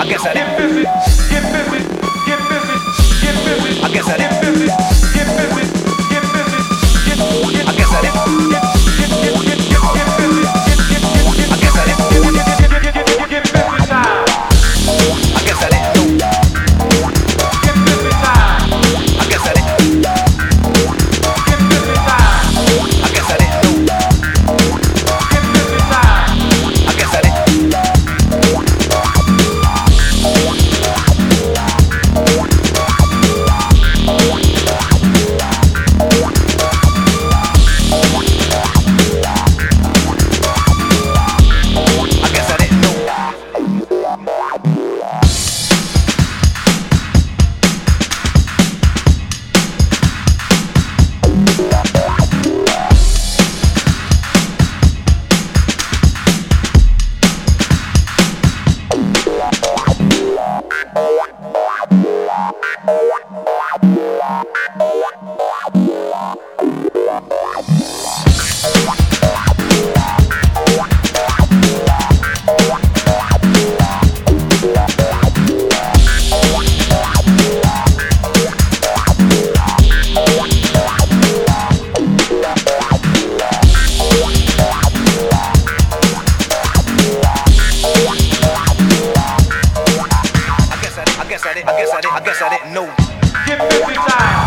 I guess I didn't. Get busy, get busy, get busy, get busy. I guess I Get didn't. busy, get busy, get busy, get. I guess I didn't. Get busy, I guess I didn't. get busy time. I guess I didn't know. Get busy time. I guess I didn't. Get busy time. I guess I didn't know. Get busy time. I guess I didn't. I guess I didn't know. I guess I didn't know. Get busy time.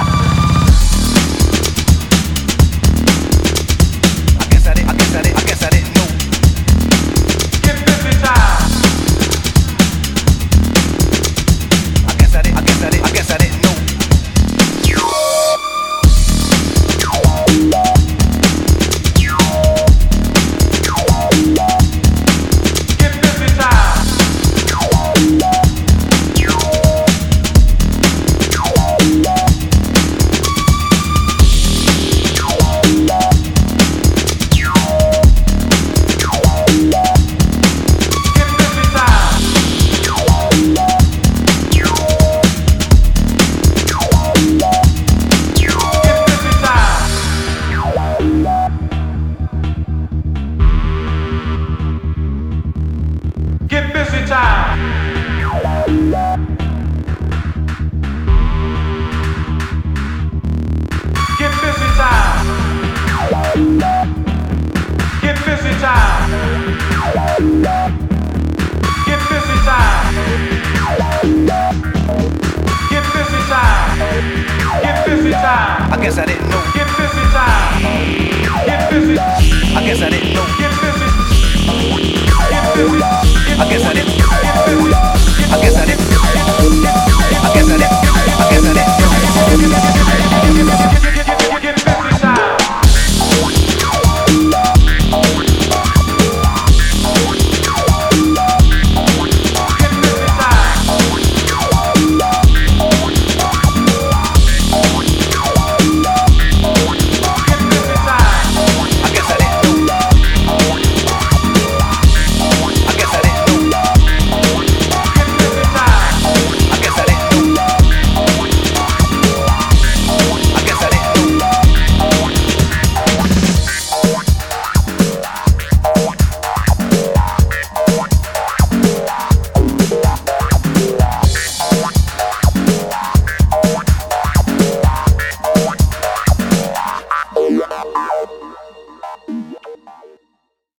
I guess I didn't know. Get busy time. I guess I didn't know. Get busy time. Get busy time. Get busy time. Get busy time. Get busy time. Get busy time. Get busy time. Get busy time. Get busy time. I guess I didn't know. Get busy time. Get busy. I guess I didn't know.